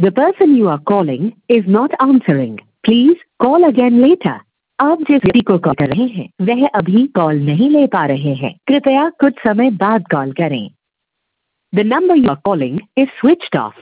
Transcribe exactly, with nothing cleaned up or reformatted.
The person you are calling is not answering. Please call again later. आप जिस व्यक्ति को कॉल कर रहे हैं वह अभी कॉल नहीं ले पा रहे हैं, कृपया कुछ समय बाद कॉल करें. The number you are calling is switched off.